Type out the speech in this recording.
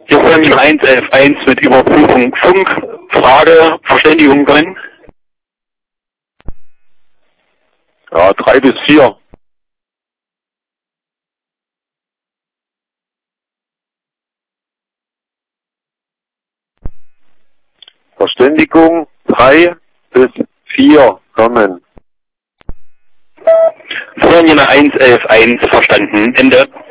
Hier folgen 111.1 mit Überprüfung Funk. Frage, Verständigung können? Ja, 3 bis 4. Verständigung 3 bis 4 kommen. Folgen 111.1 verstanden. Ende.